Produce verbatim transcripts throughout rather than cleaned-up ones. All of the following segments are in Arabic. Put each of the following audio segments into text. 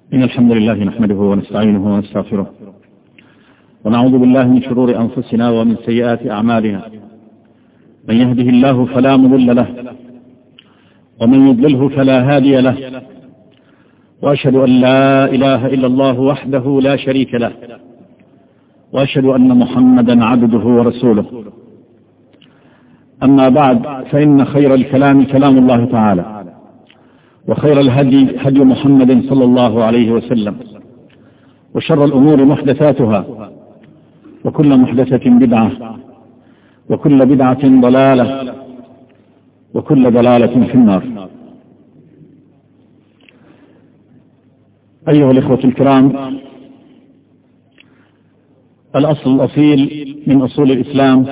إن الحمد لله نحمده ونستعينه ونستغفره ونعوذ بالله من شرور أنفسنا ومن سيئات أعمالنا. من يهده الله فلا مضل له ومن يضلله فلا هادي له، وأشهد أن لا إله إلا الله وحده لا شريك له، وأشهد أن محمدا عبده ورسوله. أما بعد، فإن خير الكلام كلام الله تعالى، وخير الهدي هدي محمد صلى الله عليه وسلم، وشر الأمور محدثاتها، وكل محدثة بدعة، وكل بدعة ضلالة، وكل ضلالة في النار. أيها الإخوة الكرام، الأصل الأصيل من أصول الإسلام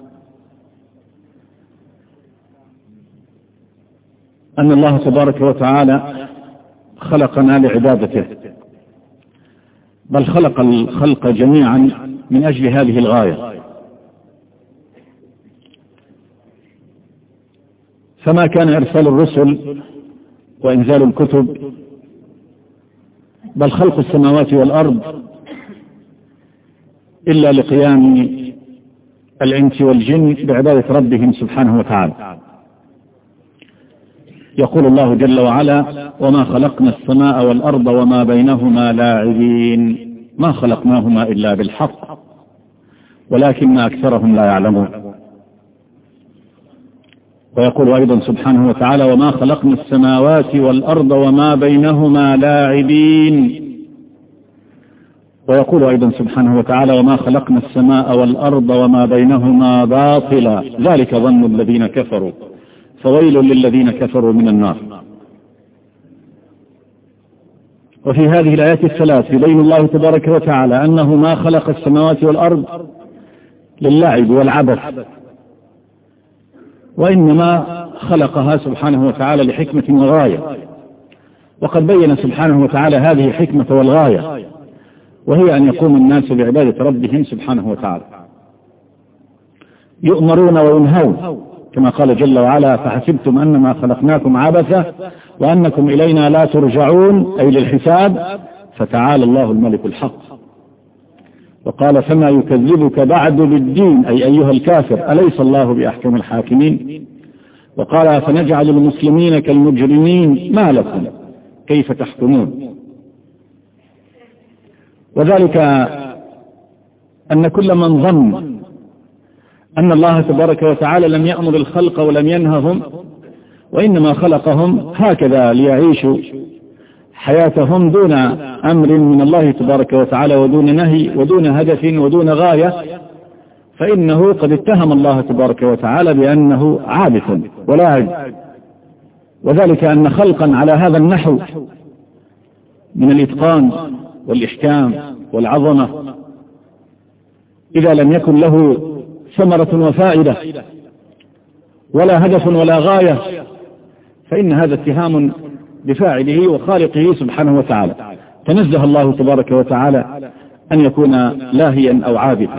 أن الله تبارك وتعالى خلقنا لعبادته، بل خلق الخلق جميعا من أجل هذه الغاية. فما كان إرسال الرسل وإنزال الكتب، بل خلق السماوات والأرض، إلا لقيام الإنس والجن بعبادة ربهم سبحانه وتعالى. يقول الله جل وعلا: وما خلقنا السماء والأرض وما بينهما لاعبين، ما خلقناهما إلا بالحق ولكن أكثرهم لا يعلمون. ويقول أيضا سبحانه وتعالى: وما خلقنا السماوات والأرض وما بينهما لاعبين. ويقول أيضا سبحانه وتعالى: وما خلقنا السماء والأرض وما بينهما باطلا ذلك ظن الذين كفروا فويل للذين كفروا من النار. وفي هذه الآيات الثلاث يبين الله تبارك وتعالى أنه ما خلق السماوات والأرض للعب والعبث، وإنما خلقها سبحانه وتعالى لحكمة وغاية. وقد بين سبحانه وتعالى هذه الحكمة والغاية، وهي أن يقوم الناس بعبادة ربهم سبحانه وتعالى، يؤمرون وينهون، كما قال جل وعلا: فحسبتم أنما خلقناكم عبثا وأنكم إلينا لا ترجعون، أي للحساب. فتعالى الله الملك الحق. وقال: فما يكذبك بعد بالدين، أي أيها الكافر، أليس الله بأحكم الحاكمين. وقال: فنجعل المسلمين كالمجرمين، ما لكم كيف تحكمون. وذلك أن كل من ظن أن الله تبارك وتعالى لم يأمر الخلق ولم ينههم، وإنما خلقهم هكذا ليعيشوا حياتهم دون أمر من الله تبارك وتعالى، ودون نهي، ودون هدف، ودون غاية، فإنه قد اتهم الله تبارك وتعالى بأنه عابث ولاعب. وذلك أن خلقا على هذا النحو من الإتقان والإحكام والعظمة، إذا لم يكن له ثمرة وفائدة ولا هدف ولا غاية، فإن هذا اتهام بفاعله وخالقه سبحانه وتعالى. تنزه الله تبارك وتعالى أن يكون لاهيا أو عابثا.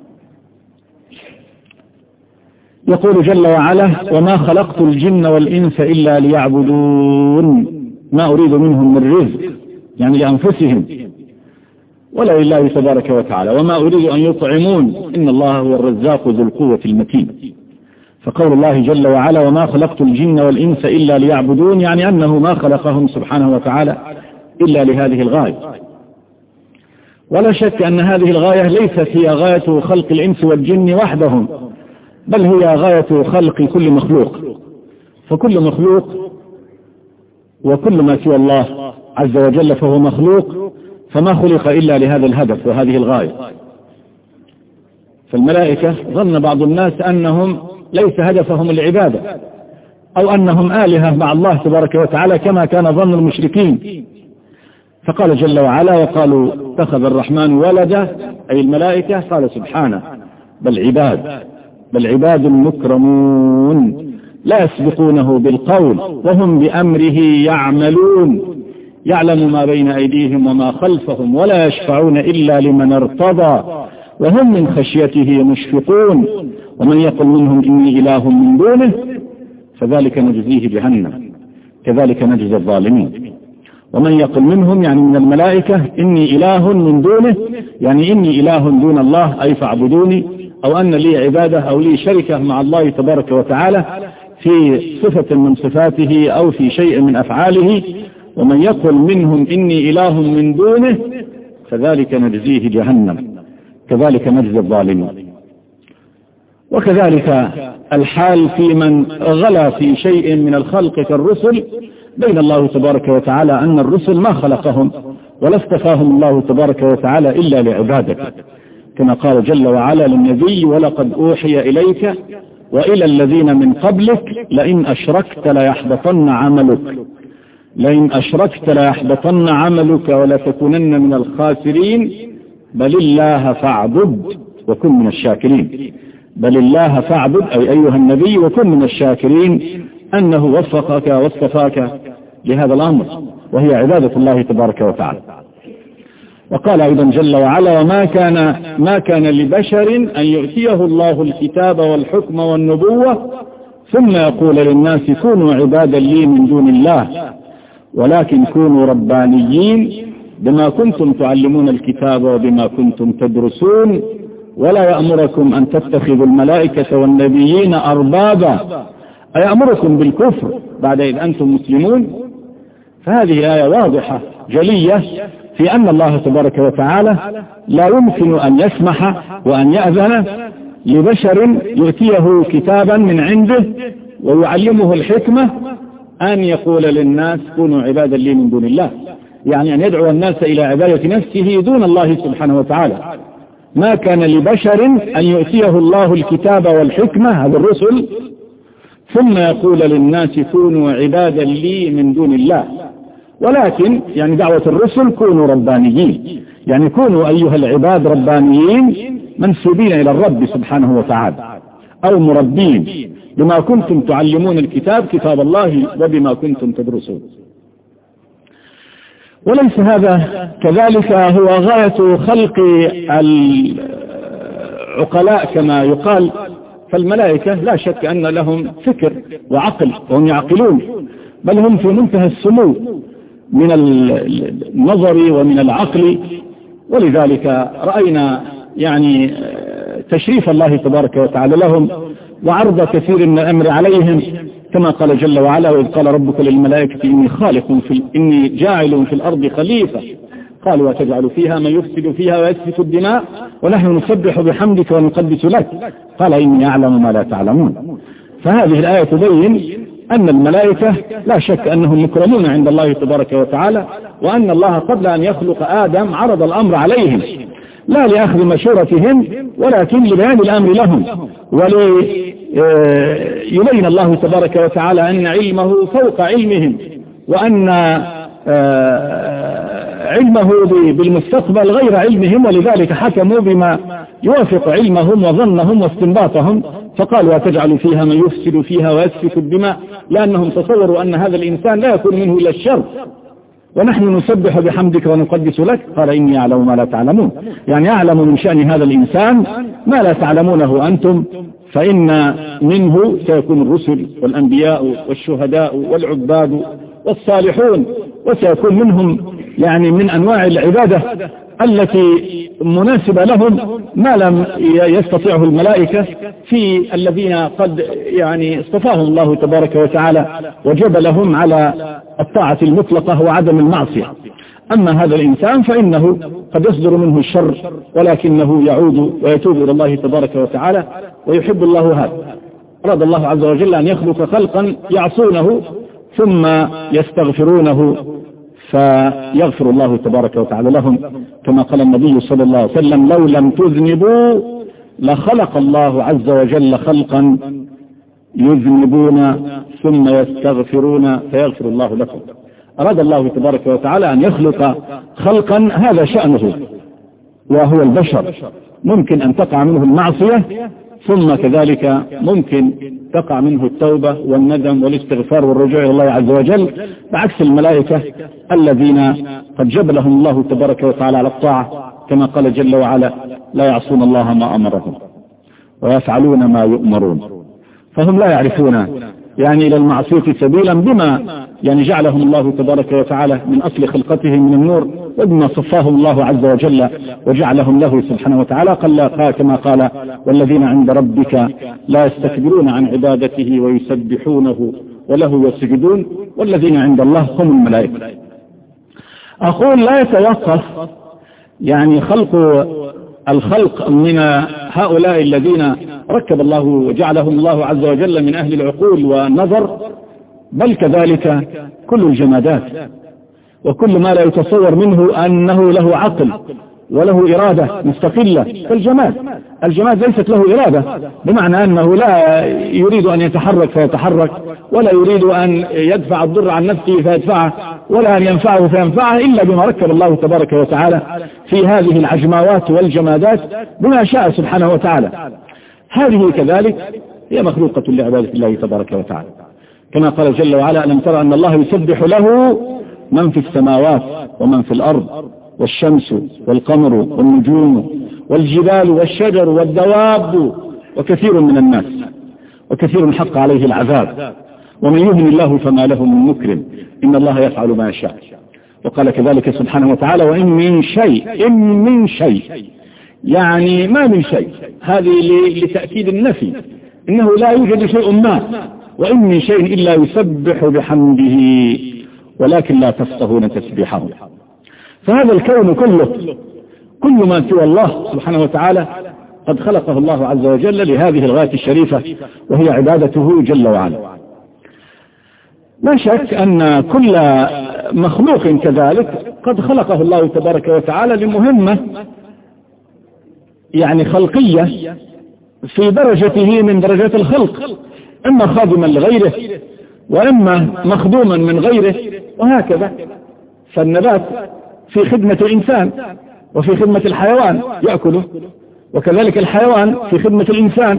يقول جل وعلا: وما خلقت الجن والإنس إلا ليعبدون، ما أريد منهم من رزق، يعني لأنفسهم، ولا لله تبارك وتعالى، وما أريد أن يطعمون، إن الله هو الرزاق ذو القوة المتين. فقول الله جل وعلا: وما خلقت الجن والإنس إلا ليعبدون، يعني أنه ما خلقهم سبحانه وتعالى إلا لهذه الغاية. ولا شك أن هذه الغاية ليست هي غاية خلق الإنس والجن وحدهم، بل هي غاية خلق كل مخلوق. فكل مخلوق وكل ما سوى الله عز وجل فهو مخلوق، فما خلق إلا لهذا الهدف وهذه الغاية. فالملائكة ظن بعض الناس أنهم ليس هدفهم العبادة، أو أنهم آلهة مع الله تبارك وتعالى، كما كان ظن المشركين. فقال جل وعلا: وقالوا اتخذ الرحمن ولدا، أي الملائكة. قال سبحانه: بل عباد بل عباد مكرمون لا يسبقونه بالقول وهم بأمره يعملون، يعلم ما بين أيديهم وما خلفهم ولا يشفعون إلا لمن ارتضى وهم من خشيته مشفقون، ومن يقل منهم إني إله من دونه فذلك نجزيه جهنم كذلك نجزي الظالمين. ومن يقل منهم يعني من الملائكة إني إله من دونه، يعني إني إله دون الله أي فاعبدوني، أو أن لي عبادة أو لي شركة مع الله تبارك وتعالى في صفة من صفاته أو في شيء من أفعاله. ومن يقل منهم إني إله من دونه فذلك نجزيه جهنم كذلك نجزي الظالمين. وكذلك الحال في من غلا في شيء من الخلق كالرسل، بين الله تبارك وتعالى أن الرسل ما خلقهم ولا اصطفاهم الله تبارك وتعالى إلا لعبادته، كما قال جل وعلا للنبي ولقد أوحي إليك وإلى الذين من قبلك لئن أشركت ليحبطن عملك لئن أشركت ليحبطن عملك ولتكونن من الخاسرين بل الله فاعبد وكن من الشاكرين. بل الله فاعبد أي أيها النبي وكن من الشاكرين، أنه وفقك واصطفاك لهذا الأمر وهي عبادة الله تبارك وتعالى. وقال أيضا جل وعلا وما كان ما كان لبشر أن يؤتيه الله الكتاب والحكم والنبوة ثم يقول للناس كونوا عبادا لي من دون الله ولكن كونوا ربانيين بما كنتم تعلمون الكتاب وبما كنتم تدرسون ولا يأمركم أن تتخذوا الملائكة والنبيين أربابا أيأمركم بالكفر بعد إذ أنتم مسلمون. فهذه آية واضحة جلية في أن الله تبارك وتعالى لا يمكن أن يسمح وأن يأذن لبشر يؤتيه كتابا من عنده ويعلمه الحكمة أن يقول للناس كونوا عبادا لي من دون الله، يعني أن يدعو الناس إلى عبادة نفسه دون الله سبحانه وتعالى. ما كان لبشر أن يؤتيه الله الكتاب والحكمة هذا الرسل ثم يقول للناس كونوا عبادا لي من دون الله، ولكن يعني دعوة الرسل كونوا ربانيين، يعني كونوا أيها العباد ربانيين منسوبين إلى الرب سبحانه وتعالى أو مربين بما كنتم تعلمون الكتاب كتاب الله وبما كنتم تدرسون. وليس هذا كذلك هو غاية خلق العقلاء كما يقال، فالملائكة لا شك أن لهم فكر وعقل وهم يعقلون، بل هم في منتهى السمو من النظر ومن العقل. ولذلك رأينا يعني تشريف الله تبارك وتعالى لهم وعرض كثير من الأمر عليهم، كما قال جل وعلا وإذ قال ربك للملائكة إني خالق في إني جاعل في الأرض خليفة قالوا وتجعل فيها من يفسد فيها ويسفك الدماء ونحن نسبح بحمدك ونقدس لك قال إني أعلم ما لا تعلمون. فهذه الآية تبين أن الملائكة لا شك أنهم مكرمون عند الله تبارك وتعالى، وأن الله قبل أن يخلق آدم عرض الأمر عليهم لا لأخذ مشورتهم ولكن لبيان الأمر لهم وليبين الله تبارك وتعالى أن علمه فوق علمهم، وأن علمه بالمستقبل غير علمهم، ولذلك حكموا بما يوافق علمهم وظنهم واستنباطهم، فقالوا وتجعل فيها من يفسد فيها ويسفك الدماء، لأنهم تصوروا أن هذا الإنسان لا يكون منه إلا الشر ونحن نسبح بحمدك ونقدس لك قال إني أعلم ما لا تعلمون، يعني أعلم من شأن هذا الإنسان ما لا تعلمونه أنتم، فإن منه سيكون الرسل والأنبياء والشهداء والعباد والصالحون، وسيكون منهم يعني من أنواع العبادة التي مناسبة لهم ما لم يستطيعه الملائكة في الذين قد يعني اصطفاهم الله تبارك وتعالى وجبلهم على الطاعة المطلقة وعدم المعصية. أما هذا الإنسان فإنه قد يصدر منه الشر ولكنه يعود ويتوب إلى الله تبارك وتعالى ويحب الله هذا. أراد الله عز وجل أن يخلق خلقا يعصونه ثم يستغفرونه فيغفر الله تبارك وتعالى لهم، كما قال النبي صلى الله عليه وسلم لو لم تذنبوا لخلق الله عز وجل خلقا يذنبون ثم يستغفرون فيغفر الله لكم. أراد الله تبارك وتعالى أن يخلق خلقا هذا شأنه وهو البشر، ممكن أن تقع منه المعصية ثم كذلك ممكن تقع منه التوبة والندم والاستغفار والرجوع إلى الله عز وجل، بعكس الملائكة الذين قد جبلهم الله تبارك وتعالى على الطاعة، كما قال جل وعلا لا يعصون الله ما أمرهم ويفعلون ما يؤمرون. فهم لا يعرفون يعني إلى المعصية سبيلا، بما يعني جعلهم الله تبارك وتعالى من أصل خلقتهم من النور، وبما صفاهم الله عز وجل وجعلهم له سبحانه وتعالى. قال كما قال: والذين عند ربك لا يستكبرون عن عبادته ويسبحونه وله يسجدون، والذين عند الله هم الملائكة. أقول لا يتوقف يعني خلق الخلق من هؤلاء الذين ركب الله وجعلهم الله عز وجل من أهل العقول والنظر، بل كذلك كل الجمادات وكل ما لا يتصور منه أنه له عقل وله إرادة مستقلة كالجماد. الجماد ليست له إرادة، بمعنى أنه لا يريد أن يتحرك فيتحرك، ولا يريد أن يدفع الضر عن نفسه فيدفعه، ولا أن ينفعه فينفعه، إلا بما ركب الله تبارك وتعالى في هذه العجماوات والجمادات بما شاء سبحانه وتعالى. هذه كذلك هي مخلوقة لعبادة الله تبارك وتعالى، كما قال جل وعلا: ألم ترى أن الله يسبح له من في السماوات ومن في الأرض والشمس والقمر والنجوم والجبال والشجر والدواب وكثير من الناس، وكثير حق عليه العذاب، ومن يهن الله فما له من مكرم، إن الله يفعل ما يشاء. وقال كذلك سبحانه وتعالى: وإن من شيء إن من شيء، يعني ما من شيء، هذه لتأكيد النفي، إنه لا يوجد شيء ما، وإن من شيء إلا يسبح بحمده ولكن لا تفقهون تسبيحه. فهذا الكون كله، كل ما سوى الله سبحانه وتعالى قد خلقه الله عز وجل لهذه الغاية الشريفة، وهي عبادته جل وعلا. لا شك أن كل مخلوق كذلك قد خلقه الله تبارك وتعالى لمهمة يعني خلقية في درجته من درجات الخلق، إما خادما لغيره وإما مخدوما من غيره، وهكذا. فالنبات في خدمة الإنسان وفي خدمة الحيوان يأكله، وكذلك الحيوان في خدمة الإنسان،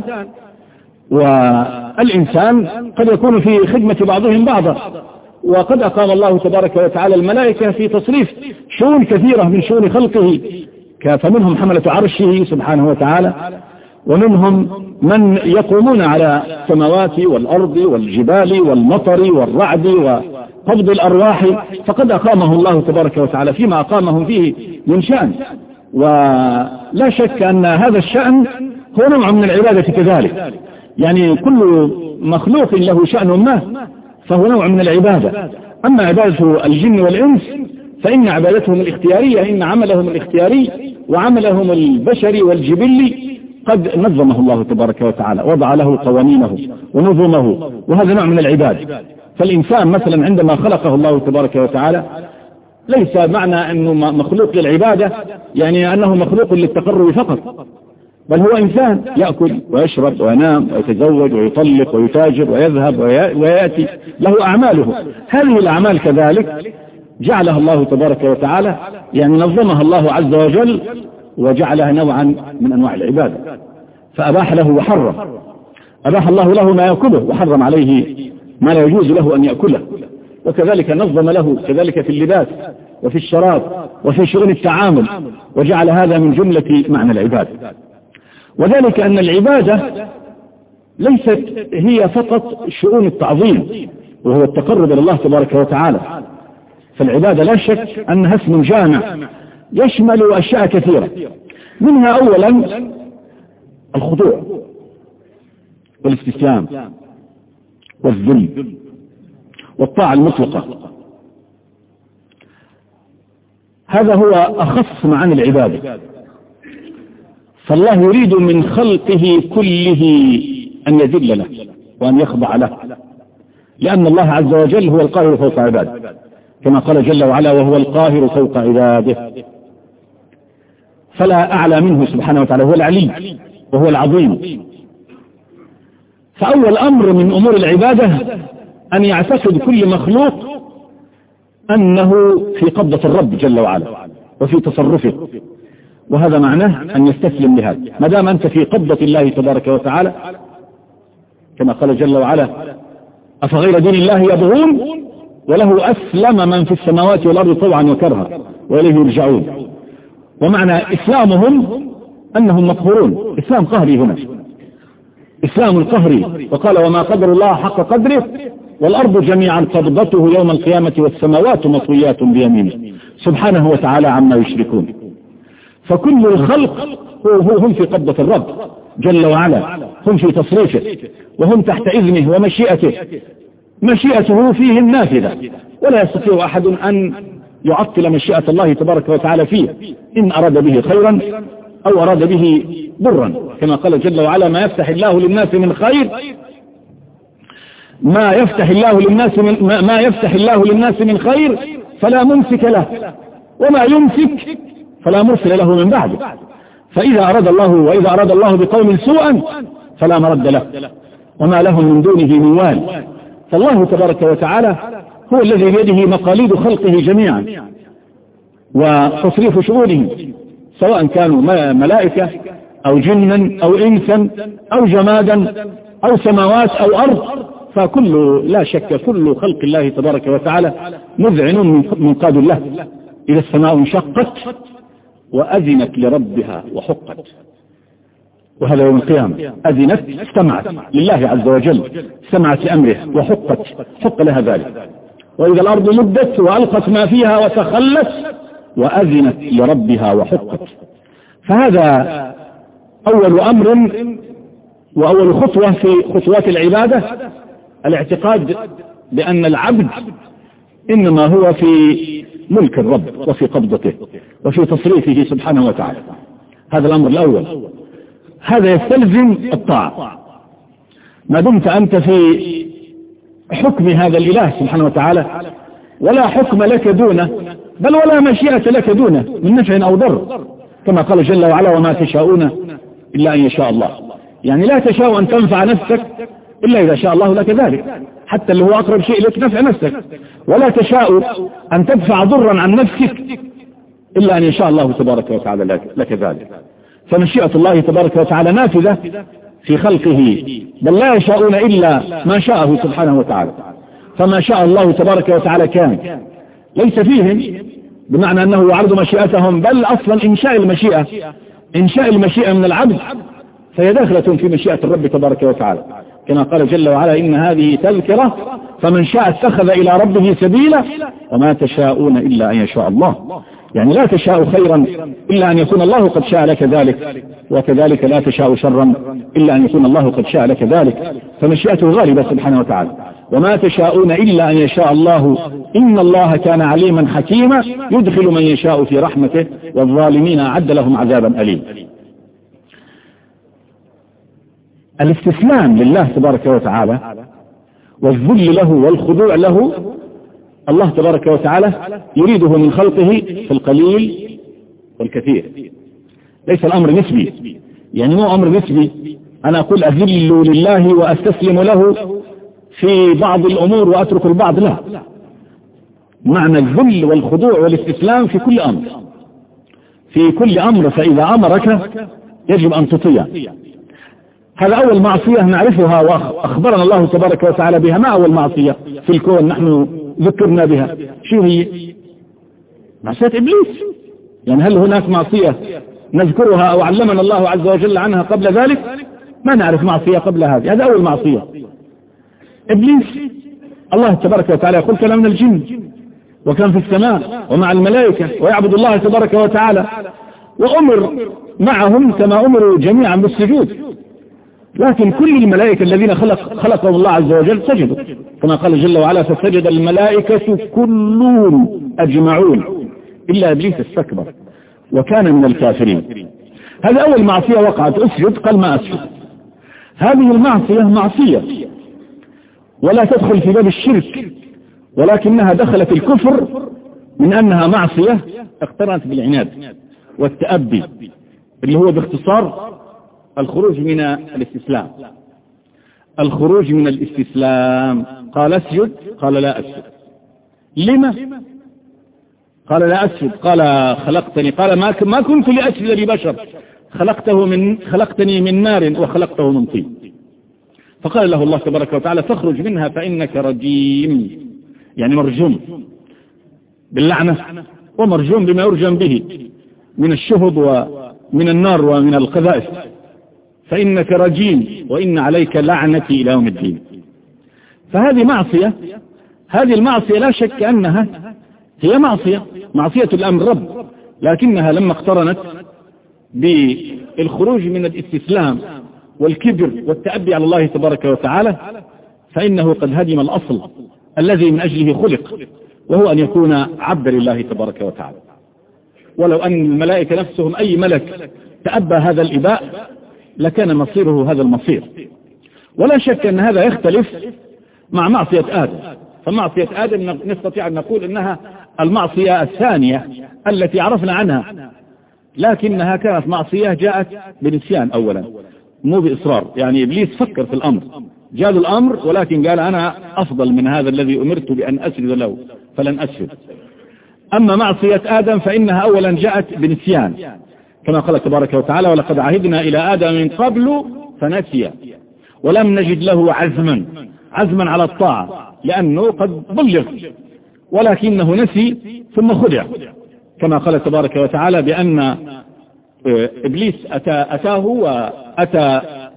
والإنسان قد يكون في خدمة بعضهم بعضا. وقد أقام الله تبارك وتعالى الملائكة في تصريف شؤون كثيرة من شؤون خلقه، فمنهم حملة عرشه سبحانه وتعالى، ومنهم من يقومون على السماوات والأرض والجبال والمطر والرعد وقبض الأرواح، فقد أقامه الله تبارك وتعالى فيما أقامهم فيه من شأن. ولا شك أن هذا الشأن هو نوع من العبادة كذلك، يعني كل مخلوق له شأن ما فهو نوع من العبادة. أما عبادة الجن والإنس فإن عبادتهم الاختيارية، إن عملهم الاختياري وعملهم البشري والجبلي قد نظمه الله تبارك وتعالى، وضع له قوانينه ونظمه، وهذا نوع من العبادة. فالإنسان مثلا عندما خلقه الله تبارك وتعالى ليس معنى أنه مخلوق للعبادة يعني أنه مخلوق للتقرب فقط، بل هو إنسان يأكل ويشرب وينام ويتزوج ويطلق ويتاجر ويذهب ويأتي، له أعماله. هذه الأعمال كذلك جعلها الله تبارك وتعالى، يعني نظمها الله عز وجل وجعلها نوعا من أنواع العبادة، فأباح له وحرم. أباح الله له ما يأكله وحرم عليه ما لا يجوز له أن يأكله، وكذلك نظم له كذلك في اللباس وفي الشراب وفي شؤون التعامل، وجعل هذا من جملة معنى العبادة. وذلك أن العبادة ليست هي فقط شؤون التعظيم وهو التقرب إلى الله تبارك وتعالى، فالعبادة لا شك أنها اسم جامع يشمل أشياء كثيرة، منها أولا الخضوع والاستسلام والذل والطاعة المطلقة. هذا هو أخص معاني العبادة. فالله يريد من خلقه كله أن يذل له وأن يخضع له، لأن الله عز وجل هو القاهر فوق عباده، كما قال جل وعلا: وهو القاهر فوق عباده. فلا أعلى منه سبحانه وتعالى، هو العلي وهو العظيم. فأول أمر من أمور العبادة أن يعتقد كل مخلوق أنه في قبضة الرب جل وعلا وفي تصرفه، وهذا معناه أن يستسلم لهذا. ما دام أنت في قبضة الله تبارك وتعالى، كما قال جل وعلا: أفغير دين الله يبغون وله أسلم من في السماوات والأرض طوعا وكرها وإليه يرجعون. ومعنى إسلامهم أنهم مقهورون، إسلام قهري هنا، إسلام قهري، وقال وما قدر الله حق قدره والأرض جميعا قبضته يوم القيامة والسماوات مطويات بيمينه سبحانه وتعالى عما يشركون. فكل الخلق هم في قبضة الرب جل وعلا، هم في تصريفه وهم تحت إذنه ومشيئته، مشيئته فيهم نافذة، ولا يستطيع أحد أن يعطل مشيئة الله تبارك وتعالى فيه إن أراد به خيرا أو أراد به ضرا، كما قال جل وعلا ما يفتح الله للناس من خير ما يفتح الله للناس من ما يفتح الله للناس من خير فلا ممسك له وما يمسك فلا مرسل له من بعده. فإذا أراد الله وإذا أراد الله بقوم سوءا فلا مرد له وما لهم من دونه من وال. فالله تبارك وتعالى هو الذي بيده مقاليد خلقه جميعا وتصريف شؤونهم، سواء كانوا ملائكة أو جنا أو إنسا أو جمادا أو سماوات أو أرض، فكل لا شك كل خلق الله تبارك وتعالى مذعن منقاد له. إذا السماء انشقت وأذنت لربها وحقت، وهذا يوم القيامة، أذنت استمعت لله عز وجل، استمعت لأمره وحقت، حق لها ذلك. وإذا الأرض مدت وألقت ما فيها وتخلت وأذنت لربها وحقت. فهذا أول أمر وأول خطوة في خطوات العبادة، الاعتقاد بأن العبد إنما هو في ملك الرب وفي قبضته وفي تصريفه سبحانه وتعالى. هذا الأمر الأول. هذا يستلزم الطاعة. ما دمت أنت في حكم هذا الإله سبحانه وتعالى ولا حكم لك دونه، بل ولا مشيئة لك دونه من نفع أو ضر، كما قال جل وعلا وما تشاءون إلا أن يشاء الله. يعني لا تشاء أن تنفع نفسك إلا إذا شاء الله لك ذلك، حتى اللي هو أقرب شيء لك نفع نفسك، ولا تشاء أن تدفع ضرا عن نفسك إلا أن يشاء الله تبارك وتعالى لك ذلك. فمشيئة الله تبارك وتعالى نافذة في خلقه، بل لا يشاءون إلا ما شاءه سبحانه وتعالى. فما شاء الله تبارك وتعالى كان، ليس فيهم بمعنى أنه يعرض مشيئتهم، بل أصلا إنشاء المشيئة إنشاء المشيئة من العبد فهي داخلة في مشيئة الرب تبارك وتعالى، كما قال جل وعلا إن هذه تذكرة فمن شاء اتخذ إلى ربه سبيلا وما تشاءون إلا أن يشاء الله. يعني لا تشاء خيرا إلا أن يكون الله قد شاء لك ذلك، وكذلك لا تشاء شرا إلا أن يكون الله قد شاء لك ذلك، فمشيئته غالبة سبحانه وتعالى. وما تشاءون إلا أن يشاء الله إن الله كان عليما حكيما يدخل من يشاء في رحمته والظالمين أعد لهم عذابا أليم. الاستسلام لله تبارك وتعالى والذل له والخضوع له، الله تبارك وتعالى يريده من خلقه في القليل والكثير، ليس الأمر نسبي. يعني مو أمر نسبي أنا أقول أذل لله وأستسلم له في بعض الأمور وأترك البعض، لا، معنى الذل والخضوع والاستسلام في كل أمر في كل أمر فإذا أمرك يجب أن تطيع. هذا أول معصية نعرفها وأخبرنا الله تبارك وتعالى بها. ما أول معصية في الكون نحن ذكرنا بها؟ شو هي؟ معصية إبليس. يعني هل هناك معصية نذكرها أو علمنا الله عز وجل عنها قبل ذلك؟ ما نعرف معصية قبل هذه. هذا أول معصية إبليس. الله تبارك وتعالى يقول كان من الجن وكان في السماء ومع الملائكة ويعبد الله تبارك وتعالى، وأمر معهم كما أمروا جميعا بالسجود، لكن كل الملائكة الذين خلق خلقهم الله عز وجل سجدوا، كما قال جل وعلا فسجد الملائكة كلهم أجمعون إلا إبليس استكبر وكان من الكافرين. هذا أول معصية وقعت، أسجد قال ما أسجد. هذه المعصية معصية ولا تدخل في باب الشرك، ولكنها دخلت الكفر من أنها معصية اقترنت بالعناد والتأبي، اللي هو باختصار الخروج من الاستسلام. الخروج من الاستسلام. قال اسجد قال لا أسجد. لما؟ قال لا أسجد. قال خلقتني قال ما ما كنت لأسجد لبشر خلقته من خلقتني من نار وخلقته من طين. فقال له الله تبارك وتعالى فاخرج منها فإنك رجيم، يعني مرجوم باللعنة ومرجوم بما يرجم به من الشهب ومن النار ومن القذائف. فإنك رجيم وإن عليك لعنتي إلى يوم الدين. فهذه معصية، هذه المعصية لا شك أنها هي معصية، معصية الأمر رب، لكنها لما اقترنت بالخروج من الاستسلام والكبر والتأبي على الله تبارك وتعالى فإنه قد هدم الأصل الذي من أجله خلق، وهو أن يكون عبدا لله تبارك وتعالى. ولو أن الملائكة نفسهم أي ملك تأبى هذا الإباء لكان مصيره هذا المصير. ولا شك أن هذا يختلف مع معصية آدم، فمعصية آدم نستطيع أن نقول إنها المعصية الثانية التي عرفنا عنها، لكنها كانت معصية جاءت بنسيان أولا مو بإصرار، يعني إبليس فكر في الأمر، جاء الأمر ولكن قال أنا أفضل من هذا الذي أمرت بأن أسجد له فلن أسجد. أما معصية آدم فإنها أولا جاءت بنسيان، كما قال تبارك وتعالى ولقد عهدنا إلى آدم من قبل فنسي ولم نجد له عزما عزما على الطاعة لأنه قد بلغ ولكنه نسي ثم خدع، كما قال تبارك وتعالى بأن إبليس أتى أتاه وأتى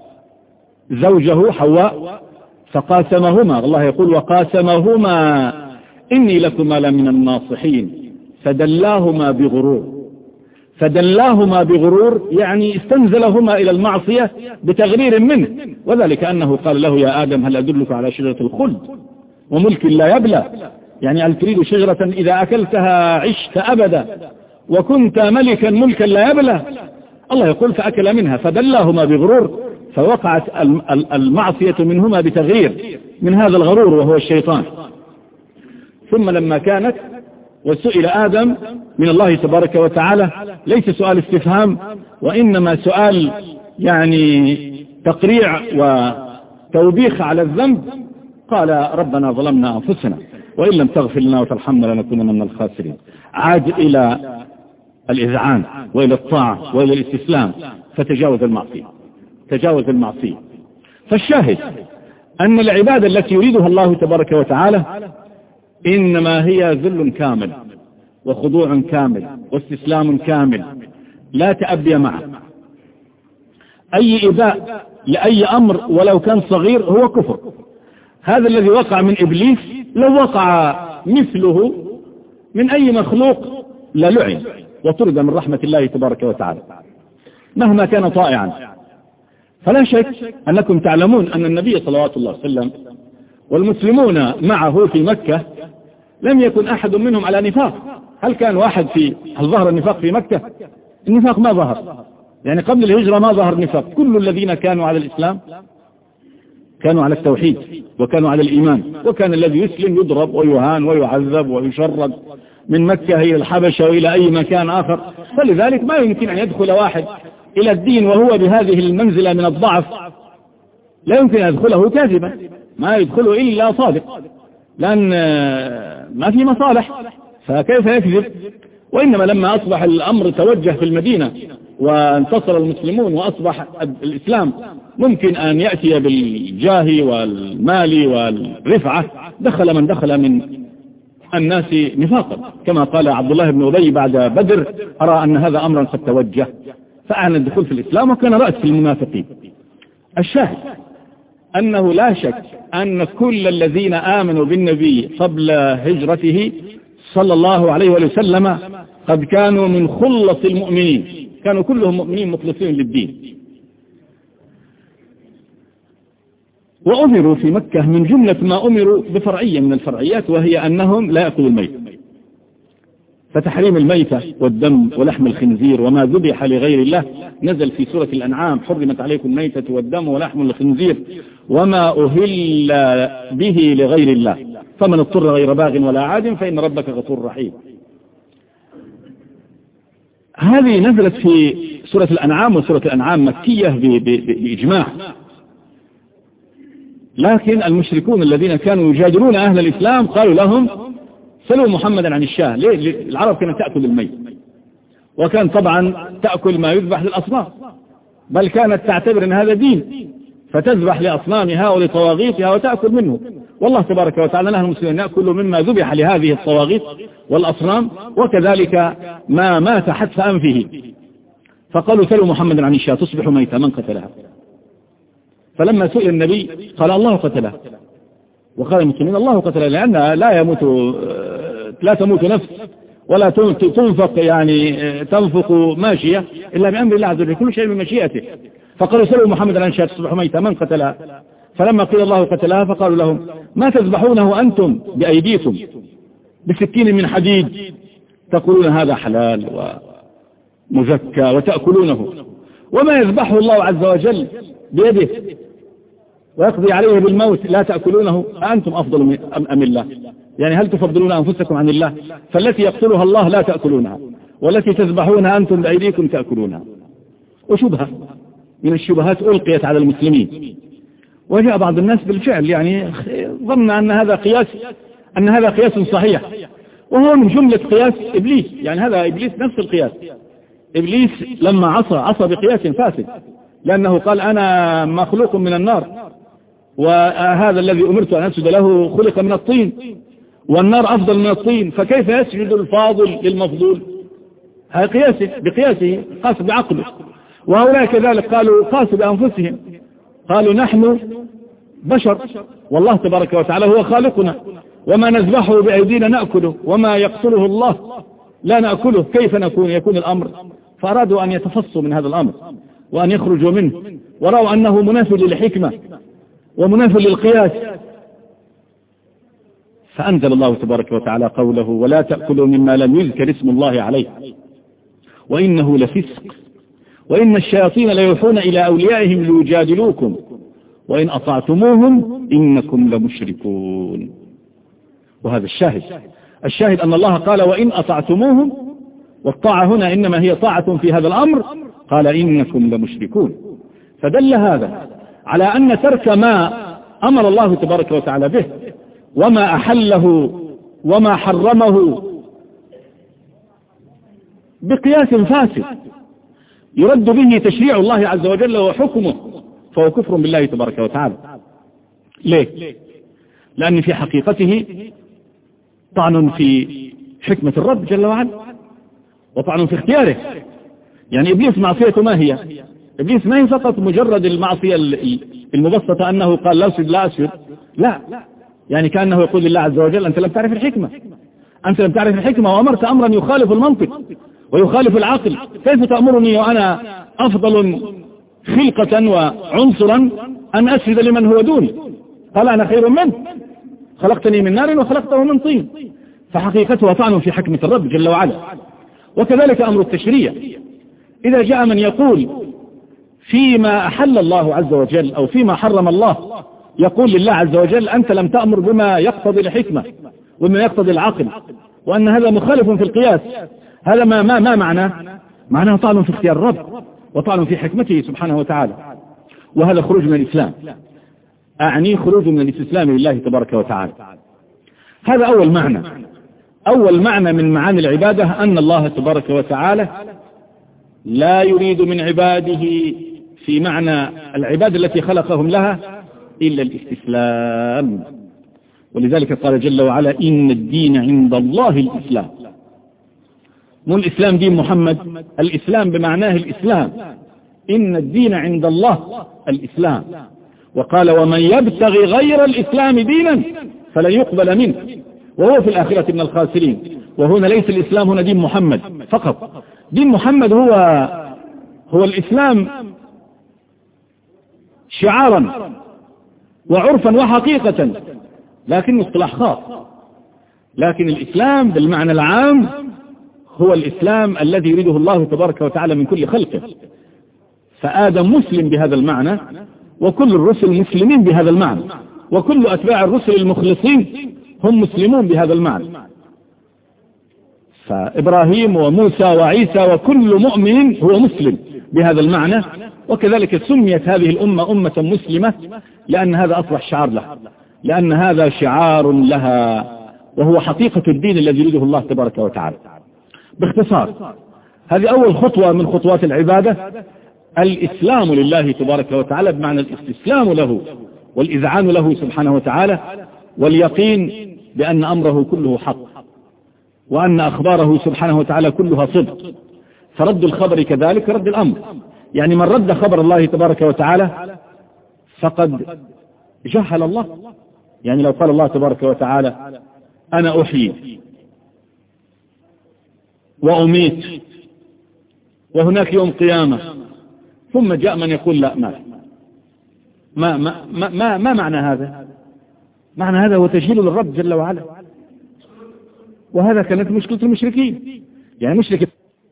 زوجه حواء فقاسمهما، الله يقول وقاسمهما إني لكما لمن الناصحين فدلاهما بغرور، فدلاهما بغرور يعني استنزلهما إلى المعصية بتغرير منه، وذلك أنه قال له يا آدم هل أدلك على شجرة الخلد وملك لا يبلى، يعني هل تريد شجرة إذا أكلتها عشت أبدا وكنت ملكا ملكا لا يبلى؟ الله يقول فأكل منها فدلاهما بغرور، فوقعت المعصية منهما بتغيير من هذا الغرور وهو الشيطان. ثم لما كانت وسئل آدم من الله تبارك وتعالى ليس سؤال استفهام وإنما سؤال يعني تقريع وتوبيخ على الذنب، قال ربنا ظلمنا أنفسنا وإن لم تغفر لنا وترحمنا لنكونن من الخاسرين. عاد إلى الإذعان وإلى الطاعة وإلى الاستسلام فتجاوز المعصية، تجاوز المعصية. فالشاهد أن العبادة التي يريدها الله تبارك وتعالى إنما هي ذل كامل وخضوع كامل واستسلام كامل لا تأبي معه. أي إباء لأي أمر ولو كان صغير هو كفر. هذا الذي وقع من إبليس لو وقع مثله من أي مخلوق للعن وطرد من رحمة الله تبارك وتعالى مهما كان طائعا. فلا شك أنكم تعلمون أن النبي صلوات الله عليه وسلم والمسلمون معه في مكة لم يكن أحد منهم على نفاق. هل كان واحد في هل ظهر النفاق في مكة؟ النفاق ما ظهر، يعني قبل الهجرة ما ظهر النفاق. كل الذين كانوا على الإسلام كانوا على التوحيد وكانوا على الإيمان، وكان الذي يسلم يضرب ويهان ويعذب ويشرد من مكة إلى الحبشة وإلى أي مكان آخر. فلذلك ما يمكن أن يدخل واحد إلى الدين وهو بهذه المنزلة من الضعف، لا يمكن أن يدخله كاذبا، ما يدخله إلا صادق، لأن ما في مصالح فكيف يكذب. وإنما لما أصبح الأمر توجه في المدينة وانتصر المسلمون وأصبح الإسلام ممكن أن يأتي بالجاه والمال والرفعة، دخل من دخل من الناس نفاقا، كما قال عبد الله بن أبي بعد بدر أرى أن هذا أمرا قد توجه فأعلن الدخول في الإسلام وكان رأس المنافقين. الشاهد أنه لا شك أن كل الذين آمنوا بالنبي قبل هجرته صلى الله عليه وسلم قد كانوا من خلص المؤمنين، كانوا كلهم مؤمنين مخلصين للدين. وأمروا في مكة من جملة ما أمروا بفرعية من الفرعيات، وهي أنهم لا يأكلوا الميت، فتحريم الميتة والدم ولحم الخنزير وما ذبح لغير الله نزل في سورة الأنعام حرمت عليكم الميتة والدم ولحم الخنزير وما أهل به لغير الله فمن اضطر غير باغ ولا عاد فإن ربك غفور رحيم. هذه نزلت في سورة الأنعام، وسورة الأنعام مكية بإجماع، لكن المشركون الذين كانوا يجادلون أهل الإسلام قالوا لهم سلوا محمدا عن الشاه. ليه؟ العرب كانت تأكل الميت، وكان طبعا تأكل ما يذبح للأصنام، بل كانت تعتبر أن هذا دين فتذبح لأصنامها ولطواغيتها وتأكل منه. والله تبارك وتعالى نهى المسلمين يأكل مما ذبح لهذه الطواغيت والأصنام، وكذلك ما مات حتف أنفه، فقالوا سلوا محمدا عن الشاه تصبح ميتا من قتلها. فلما سئل النبي قال الله قتله، وقال المسلمين الله قتله، لأن لا يموت لا تموت نفس ولا تنفق يعني تنفق ماشية إلا بأمر الله عز وجل، كل شيء بمشيئته. فقالوا سألوا محمد عن شاة تصبح ميتة من قتلها؟ فلما قيل الله قتلها فقالوا لهم ما تذبحونه أنتم بأيديكم بسكين من حديد تقولون هذا حلال ومزكى وتأكلونه، وما يذبحه الله عز وجل بيده ويقضي عليه بالموت لا تأكلونه، أنتم أفضل من أم الله؟ يعني هل تفضلون أنفسكم عن الله؟ فالتي يقتلها الله لا تأكلونها، والتي تذبحونها أنتم بأيديكم تأكلونها. وشبهة من الشبهات ألقيت على المسلمين، وجاء بعض الناس بالفعل يعني ظن أن هذا قياس أن هذا قياس صحيح، وهو من جملة قياس إبليس. يعني هذا إبليس نفس القياس. إبليس لما عصى عصى بقياس فاسد، لأنه قال أنا مخلوق من النار، وهذا الذي أمرت أن أسجد له خلق من الطين، والنار أفضل من الطين، فكيف يسجد الفاضل للمفضول؟ هذا قياسه بقياسه قاس بعقله. وهؤلاء كذلك قالوا قاسوا بأنفسهم، قالوا نحن بشر والله تبارك وتعالى هو خالقنا، وما نذبحه بأيدينا نأكله، وما يقتله الله لا نأكله، كيف نكون يكون الأمر؟ فأرادوا أن يتفصوا من هذا الأمر وأن يخرجوا منه، ورأوا أنه منافي للحكمة ومنافي للقياس. فأنزل الله تبارك وتعالى قوله ولا تأكلوا مما لم يذكر اسم الله عليه وإنه لفسق وإن الشياطين ليوحون إلى أوليائهم ليجادلوكم وإن أطعتموهم إنكم لمشركون. وهذا الشاهد الشاهد أن الله قال وإن أطعتموهم، والطاعة هنا إنما هي طاعة في هذا الأمر، قال إنكم لمشركون. فدل هذا على أن ترك ما أمر الله تبارك وتعالى به وما أحله وما حرمه بقياس فاسد يرد به تشريع الله عز وجل وحكمه، فهو كفر بالله تبارك وتعالى. ليه؟ لأن في حقيقته طعن في حكمة الرب جل وعلا وطعن في اختياره. يعني إبليس معصيته ما هي؟ إبليس ما هي فقط مجرد المعصية المبسطة أنه قال لا أسجد لا أسجد، لا، يعني كأنه يقول لله عز وجل أنت لم تعرف الحكمة، أنت لم تعرف الحكمة وأمرت أمرا يخالف المنطق ويخالف العقل، كيف تأمرني وأنا أفضل خلقة وعنصرا أن أسجد لمن هو دوني؟ قال أنا خير منه، خلقتني من نار وخلقته من طين. فحقيقتها طعن في حكمة الرب جل وعلا. وكذلك أمر التشريع، إذا جاء من يقول فيما أحل الله عز وجل أو فيما حرم الله يقول لله عز وجل أنت لم تأمر بما يقتضي الحكمة وما يقتضي العقل، وأن هذا مخالف في القياس، هذا ما ما ما معناه؟ معناه طعن في اختيار الرب وطعن في حكمته سبحانه وتعالى، وهذا خروج من الإسلام، أعني خروج من الاستسلام لله تبارك وتعالى. هذا أول معنى. أول معنى من معاني العبادة أن الله تبارك وتعالى لا يريد من عباده في معنى العبادة التي خلقهم لها إلا الاستسلام. ولذلك قال جل وعلا إن الدين عند الله الإسلام. مو الإسلام دين محمد، الإسلام بمعناه الإسلام، إن الدين عند الله الإسلام. وقال ومن يبتغي غير الإسلام دينا فلن يقبل منه وهو في الآخرة من الخاسرين. وهنا ليس الإسلام هنا دين محمد فقط، دين محمد هو هو الإسلام شعارا وعرفا وحقيقة، لكن اصطلاح خاص. لكن الإسلام بالمعنى العام هو الإسلام الذي يريده الله تبارك وتعالى من كل خلقه. فآدم مسلم بهذا المعنى، وكل الرسل مسلمين بهذا المعنى، وكل أتباع الرسل المخلصين هم مسلمون بهذا المعنى. فإبراهيم وموسى وعيسى وكل مؤمن هو مسلم بهذا المعنى. وكذلك سميت هذه الأمة أمة مسلمة لأن هذا أصبح شعار لها، لأن هذا شعار لها وهو حقيقة الدين الذي يريده الله تبارك وتعالى. باختصار هذه أول خطوة من خطوات العبادة، الإسلام لله تبارك وتعالى بمعنى الاستسلام له والإذعان له سبحانه وتعالى، واليقين بأن أمره كله حق وأن أخباره سبحانه وتعالى كلها صدق. فرد الخبر كذلك رد الأمر، يعني من رد خبر الله تبارك وتعالى فقد جهل الله. يعني لو قال الله تبارك وتعالى أنا أحيي وأميت وهناك يوم قيامة، ثم جاء من يقول لا ما ما ما ما, ما, ما معنى هذا؟ معنى هذا هو تجهيل للرب جل وعلا، وهذا كانت مشكلة المشركين. يعني مشرك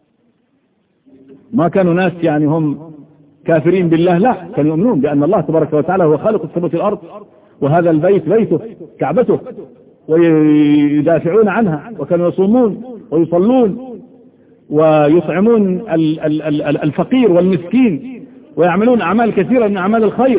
ما كانوا ناس يعني هم كافرين بالله، لا، كانوا يؤمنون بأن الله تبارك وتعالى هو خالق السماوات والأرض، وهذا البيت بيته كعبته، ويدافعون عنها، وكانوا يصومون ويصلون ويطعمون الفقير والمسكين ويعملون أعمال كثيرة من أعمال الخير.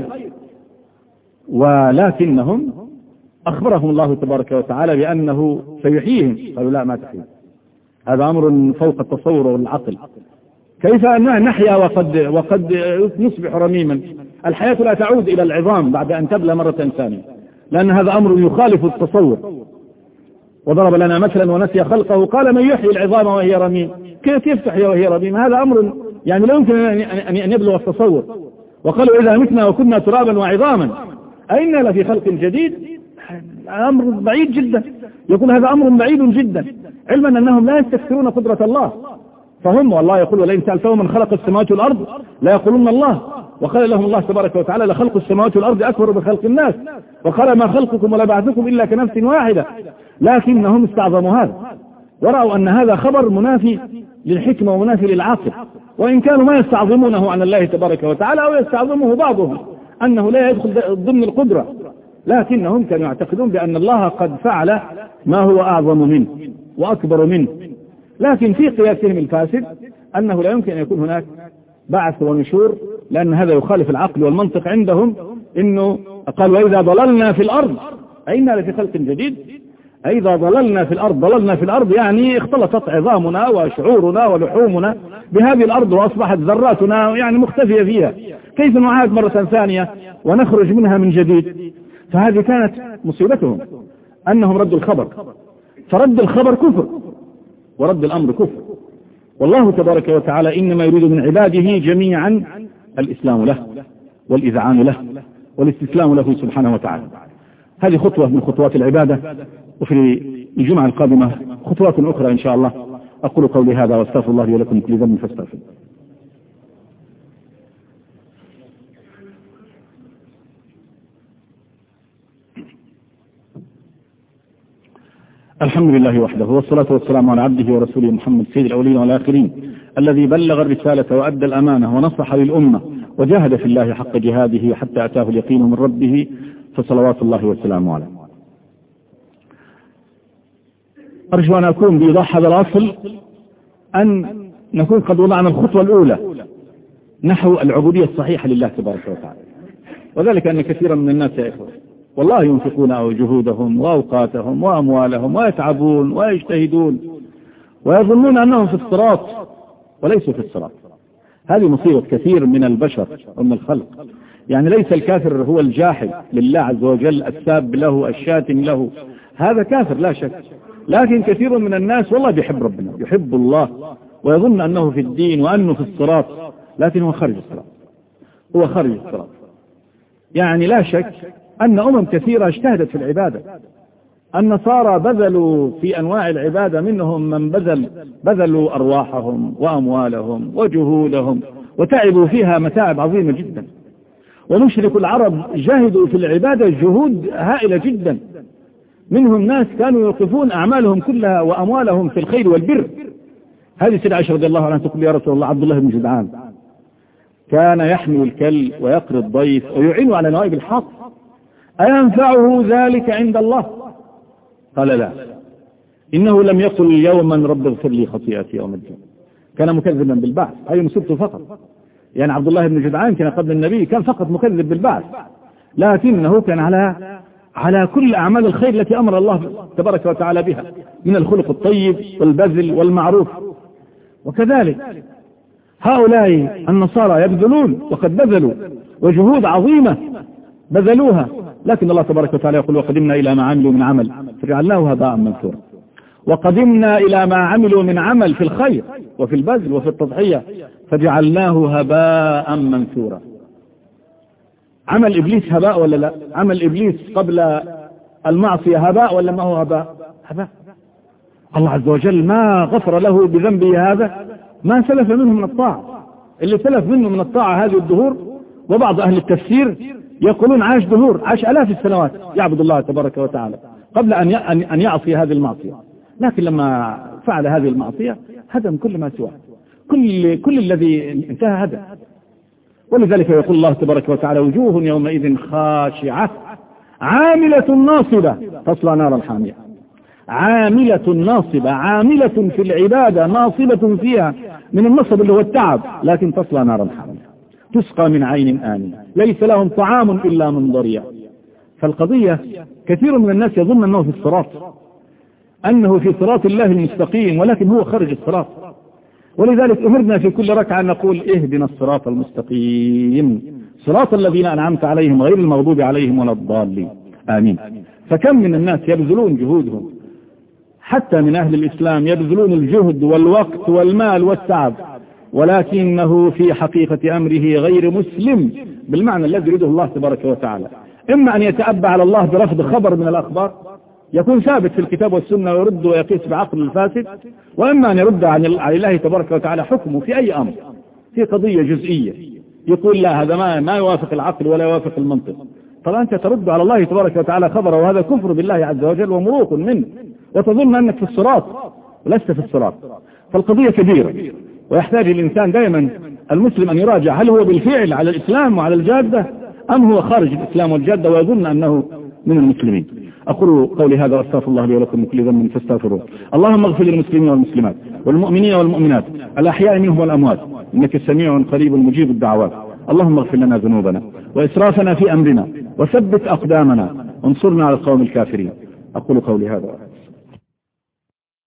ولكنهم أخبرهم الله تبارك وتعالى بأنه سيحييهم، قالوا لا ما تحيي، هذا أمر فوق التصور والعقل. كيف أن نحيا وقد, وقد نصبح رميما؟ الحياة لا تعود إلى العظام بعد أن تبلى مرة ثانية، لأن هذا أمر يخالف التصور. وضرب لنا مثلا ونسي خلقه قال من يحيي العظام وهي رميم، كيف تحيا وهي رميم؟ هذا أمر يعني لا يمكن أن يبلغ التصور. وقالوا إذا متنا وكنا ترابا وعظاما أئنا لفي خلق جديد، أمر بعيد جدا. يقول هذا أمر بعيد جدا، علما أنهم لا يستكثرون قدرة الله. فهم والله يقول ولئن سألتهم من خلق السماوات والأرض لا يقولون الله، وقال لهم الله تبارك وتعالى لخلق السماوات والأرض أكبر بخلق الناس، وقال ما خلقكم ولا بعثكم إلا كنفس واحدة. لكنهم استعظموا هذا ورأوا أن هذا خبر منافي للحكمة ومنافي للعقل، وإن كانوا ما يستعظمونه عن الله تبارك وتعالى أو يستعظمه بعضهم أنه لا يدخل ضمن القدرة، لكنهم كانوا يعتقدون بأن الله قد فعل ما هو أعظم منه وأكبر منه. لكن في قياسهم الفاسد أنه لا يمكن أن يكون هناك بعث ونشور، لأن هذا يخالف العقل والمنطق عندهم. إنه قال وإذا ضللنا في الأرض أئنا لفي خلق جديد. إذا ضللنا في الأرض، ضللنا في الأرض يعني اختلطت عظامنا وشعورنا ولحومنا بهذه الأرض وأصبحت ذراتنا يعني مختفية فيها، كيف نعاد مرة ثانية ونخرج منها من جديد؟ فهذه كانت مصيبتهم أنهم ردوا الخبر، فرد الخبر كفر ورد الأمر كفر. والله تبارك وتعالى إنما يريد من عباده جميعا الإسلام له والإذعان له والاستسلام له سبحانه وتعالى. هذه خطوة من خطوات العبادة، وفي الجمعة القادمة خطوات أخرى إن شاء الله. أقول قولي هذا واستغفر الله لي ولكم كل ذنب فاستغفروا. الحمد لله وحده، والصلاة والسلام على عبده ورسوله محمد سيد الأولين والآخرين، الذي بلغ الرسالة وأدى الأمانة ونصح للأمة وجاهد في الله حق جهاده حتى أتاه اليقين من ربه، فصلوات الله وسلامه عليه. أرجو أن أكون بإيضاح هذا الأصل أن نكون قد وضعنا الخطوة الأولى نحو العبودية الصحيحة لله تبارك وتعالى، وذلك أن كثيرا من الناس يا إخوة والله ينفقون جهودهم وأوقاتهم وأموالهم ويتعبون ويجتهدون ويظنون أنهم في الصراط وليسوا في الصراط. هذه مصيبة كثير من البشر ومن الخلق. يعني ليس الكافر هو الجاحد لله عز وجل الساب له الشاتم له، هذا كافر لا شك، لكن كثير من الناس والله بيحب ربنا يحب الله ويظن أنه في الدين وأنه في الصراط، لكن هو خارج الصراط، هو خارج الصراط. يعني لا شك أن أمم كثيرة اجتهدت في العبادة. النصارى بذلوا في أنواع العبادة، منهم من بذل بذلوا أرواحهم وأموالهم وجهودهم وتعبوا فيها متاعب عظيمة جدا. ومشرك العرب جاهدوا في العبادة جهود هائلة جدا، منهم ناس كانوا يوقفون أعمالهم كلها وأموالهم في الخير والبر. هذه سيدة عائشة رضي الله عنها تقول يا رسول الله عبد الله بن جدعان كان يحمل الكل ويقري الضيف ويعين على نوائب الحق، أينفعه ذلك عند الله؟ قال لا، إنه لم يقل يوما رب اغفر لي خطيئتي يوم الدين. كان مكذبا بالبعث، هذه مصيبته فقط. يعني عبد الله بن جدعان كان قبل النبي كان فقط مكذب بالبعث، لكنه كان على على كل أعمال الخير التي أمر الله تبارك وتعالى بها من الخلق الطيب والبذل والمعروف. وكذلك هؤلاء النصارى يبذلون وقد بذلوا وجهود عظيمة بذلوها، لكن الله تبارك وتعالى يقول وقدمنا إلى ما عملوا من عمل فجعلناه هباء منثورا. وقدمنا إلى ما عملوا من عمل في الخير وفي البذل وفي التضحية فجعلناه هباء منثورا. عمل إبليس هباء ولا لا؟ عمل إبليس قبل المعصية هباء ولا ما هو هباء؟ هباء. الله عز وجل ما غفر له بذنبه هذا ما سلف منه من الطاعة. اللي سلف منه من الطاعة هذه الدهور، وبعض أهل التفسير يقولون عاش دهور، عاش آلاف السنوات يعبد الله تبارك وتعالى قبل أن يعصي هذه المعصية، لكن لما فعل هذه المعصية هدم كل ما سواه، كل, كل الذي انتهى هدم. ولذلك يقول الله تبارك وتعالى وجوه يومئذ خاشعة عاملة ناصبة تصلى نارا حامية. عاملة ناصبة، عاملة في العبادة ناصبة فيها من النصب اللي هو التعب، لكن تصلى نارا حامية تسقى من عين آنية ليس لهم طعام إلا من ضريع. فالقضية كثير من الناس يظن أنه في الصراط، أنه في صراط الله المستقيم، ولكن هو خارج الصراط. ولذلك أمرنا في كل ركعة نقول اهدنا الصراط المستقيم صراط الذين أنعمت عليهم غير المغضوب عليهم ولا الضالين، آمين. فكم من الناس يبذلون جهودهم، حتى من أهل الإسلام يبذلون الجهد والوقت والمال والتعب، ولكنه في حقيقة أمره غير مسلم بالمعنى الذي يريده الله تبارك وتعالى. إما أن يتأبى على الله برفض خبر من الأخبار يكون ثابت في الكتاب والسنة ويرد ويقيس بعقل الفاسد، وإما أن يرد عن الله تبارك وتعالى حكمه في أي أمر، في قضية جزئية يقول لا هذا ما, ما يوافق العقل ولا يوافق المنطق. طبعا أنت ترد على الله تبارك وتعالى خبره، وهذا كفر بالله عز وجل ومروق منه، وتظن أنك في الصراط ولست في الصراط. فالقضية كبيرة، ويحتاج الإنسان دائما المسلم أن يراجع هل هو بالفعل على الإسلام وعلى الجادة أم هو خارج الإسلام والجادة ويظن أنه من المسلمين. أقول قولي هذا واستغفر الله لي ولكم من كل ذنب فاستغفروه. اللهم اغفر للمسلمين والمسلمات والمؤمنين والمؤمنات الأحياء منهم والأموات إنك السميع قريب مجيب الدعوات. اللهم اغفر لنا ذنوبنا وإسرافنا في أمرنا وثبت أقدامنا وانصرنا على القوم الكافرين. أقول قولي هذا.